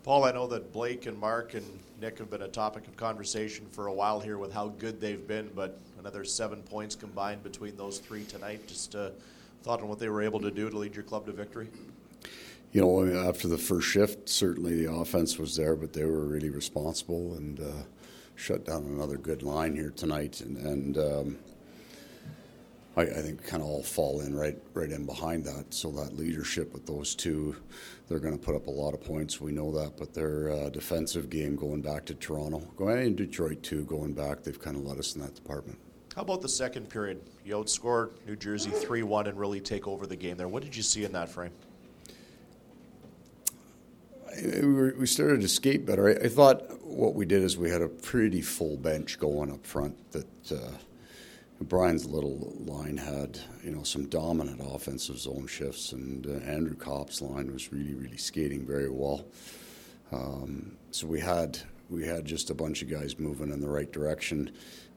Paul, I know that Blake and Mark and Nick have been a topic of conversation for a while here with how good they've been, but another 7 points combined between those three tonight. Just thought on what they were able to do to lead your club to victory. You know, after the first shift, certainly the offense was there, but they were really responsible and shut down another good line here tonight. And I think kind of all fall in right in behind that. So that leadership with those two, they're going to put up a lot of points. We know that. But their defensive game going back to Toronto, going in Detroit too, going back, they've kind of led us in that department. How about the second period? You outscored New Jersey 3-1 and really take over the game there. What did you see in that frame? We started to skate better. I thought what we did is we had a pretty full bench going up front. That Brian's little line had, some dominant offensive zone shifts, and Andrew Kopp's line was really skating very well. So we had just a bunch of guys moving in the right direction.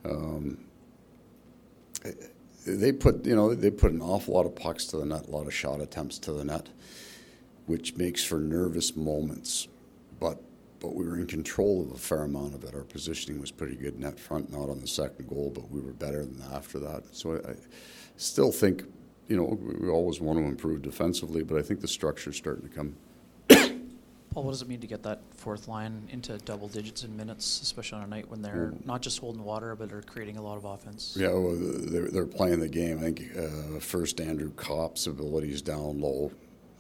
They put an awful lot of pucks to the net, a lot of shot attempts to the net, which makes for nervous moments. But we were in control of a fair amount of it. Our positioning was pretty good net front, not on the second goal, but we were better than after that. So I still think, we always want to improve defensively, but I think the structure's starting to come. Paul, what does it mean to get that fourth line into double digits in minutes, especially on a night when they're not just holding water, but are creating a lot of offense? Yeah, well, they're playing the game. I think first Andrew Kopp's ability is down low.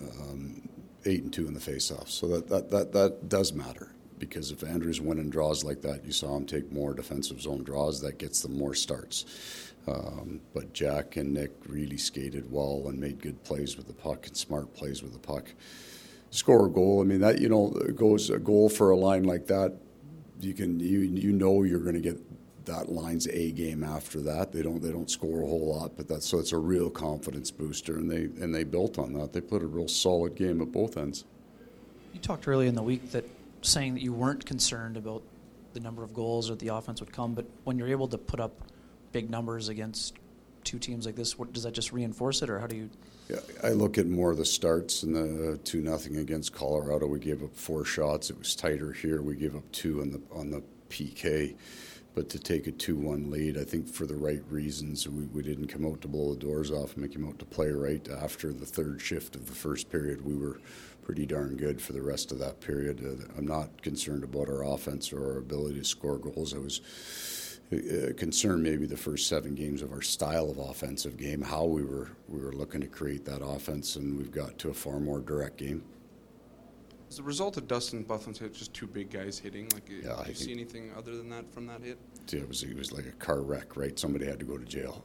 8-2 in the face-off, so that does matter, because if Andrew's winning draws like that, you saw him take more defensive zone draws, that gets them more starts. But Jack and Nick really skated well and made good plays with the puck and smart plays with the puck. Score a goal. I mean, that goes a goal for a line like that. You're going to get that line's A game after that. They don't score a whole lot, but so it's a real confidence booster, and they built on that. They put a real solid game at both ends. You talked early in the week saying that you weren't concerned about the number of goals or the offense would come, but when you're able to put up big numbers against two teams like this, does that just reinforce it, or how do you? Yeah, I look at more of the starts. In the 2-0 against Colorado, we gave up 4 shots. It was tighter here. We gave up 2 on the PK. But to take a 2-1 lead, I think for the right reasons, we didn't come out to blow the doors off and came out to play right. After the third shift of the first period, we were pretty darn good for the rest of that period. I'm not concerned about our offense or our ability to score goals. I was concerned maybe the first 7 games of our style of offensive game, how we were looking to create that offense, and we've got to a far more direct game. As the result of Dustin Byfuglien's hit, just 2 big guys hitting? Did you see anything other than that from that hit? Yeah, it was like a car wreck, right? Somebody had to go to jail.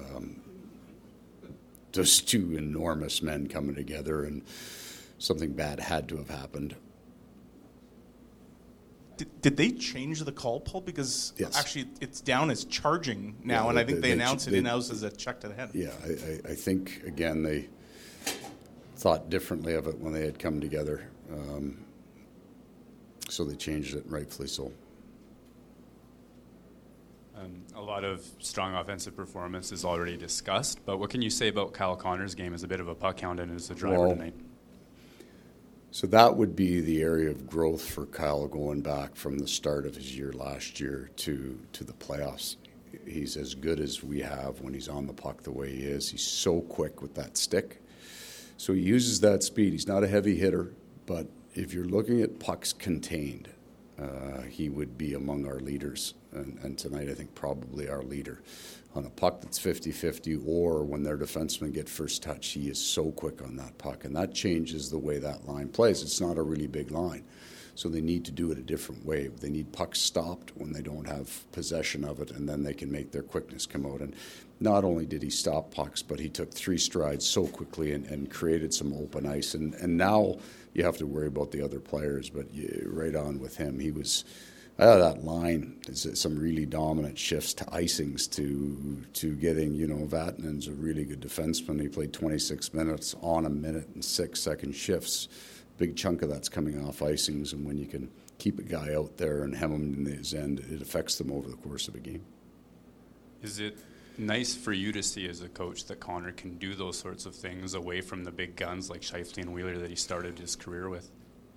Just 2 enormous men coming together, and something bad had to have happened. Did they change the call, Paul? Because yes. Actually it's down as charging now, and I think they announced it in-house as a check to the head. Yeah, I think, again, they thought differently of it when they had come together. So they changed it, rightfully so. A lot of strong offensive performance is already discussed, but what can you say about Kyle Connor's game as a bit of a puck hound and as a driver tonight? So that would be the area of growth for Kyle going back from the start of his year last year to the playoffs. He's as good as we have when he's on the puck the way he is. He's so quick with that stick. So he uses that speed. He's not a heavy hitter, but if you're looking at pucks contained, he would be among our leaders. And tonight, I think probably our leader. On a puck that's 50-50, or when their defensemen get first touch, he is so quick on that puck. And that changes the way that line plays. It's not a really big line. So they need to do it a different way. They need pucks stopped when they don't have possession of it, and then they can make their quickness come out. And not only did he stop pucks, but he took 3 strides so quickly and created some open ice. And now you have to worry about the other players, but right on with him. He was out of that line. Some really dominant shifts to icings to getting, Vatanen's a really good defenseman. He played 26 minutes on a minute and 6-second shifts. Big chunk of that's coming off icings, and when you can keep a guy out there and hem him in his end, it affects them over the course of a game. Is it nice for you to see as a coach that Connor can do those sorts of things away from the big guns like Scheifele and Wheeler that he started his career with?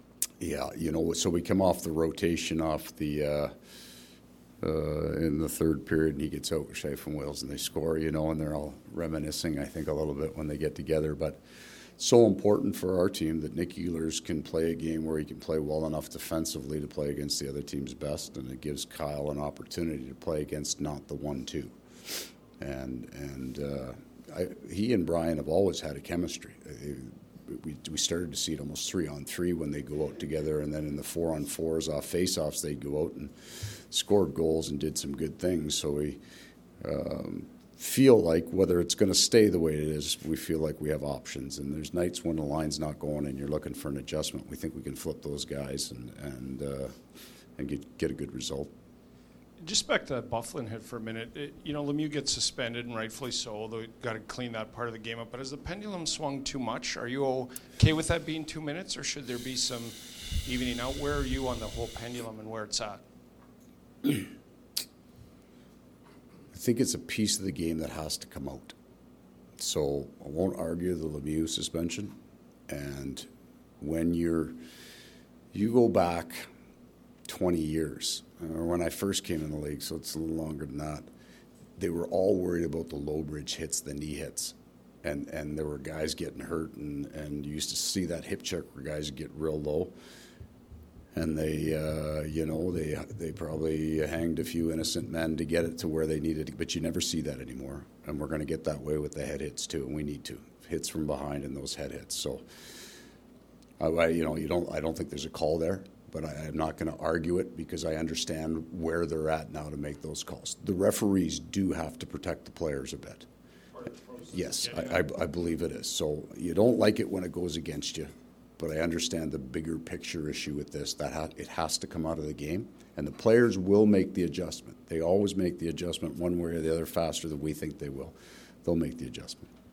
Yeah, so we come off the rotation off the in the third period, and he gets out with Shea from Wales, and they score, and they're all reminiscing, I think, a little bit when they get together. But so important for our team that Nick Ehlers can play a game where he can play well enough defensively to play against the other team's best, and it gives Kyle an opportunity to play against not the 1-2. And he and Brian have always had a chemistry. We started to see it almost 3-on-3 when they go out together, and then in the 4-on-4s off face-offs, they'd go out and scored goals and did some good things. So we feel like whether it's going to stay the way it is, we feel like we have options. And there's nights when the line's not going and you're looking for an adjustment. We think we can flip those guys and get a good result. Just back to that Byfuglien hit for a minute. Lemieux gets suspended, and rightfully so. They've got to clean that part of the game up. But has the pendulum swung too much? Are you okay with that being 2 minutes, or should there be some evening out? Where are you on the whole pendulum and where it's at? I think it's a piece of the game that has to come out. So I won't argue the Lemieux suspension. And when you go back 20 years, or when I first came in the league, so it's a little longer than that, they were all worried about the low bridge hits, the knee hits. And there were guys getting hurt, and you used to see that hip check where guys get real low. And they probably hanged a few innocent men to get it to where they needed it, but you never see that anymore. And we're going to get that way with the head hits too, and we need to hits from behind and those head hits. So, I don't think there's a call there, but I'm not going to argue it because I understand where they're at now to make those calls. The referees do have to protect the players a bit. Yes, I believe it is. So you don't like it when it goes against you. But I understand the bigger picture issue with this, that it has to come out of the game. And the players will make the adjustment. They always make the adjustment one way or the other faster than we think they will. They'll make the adjustment.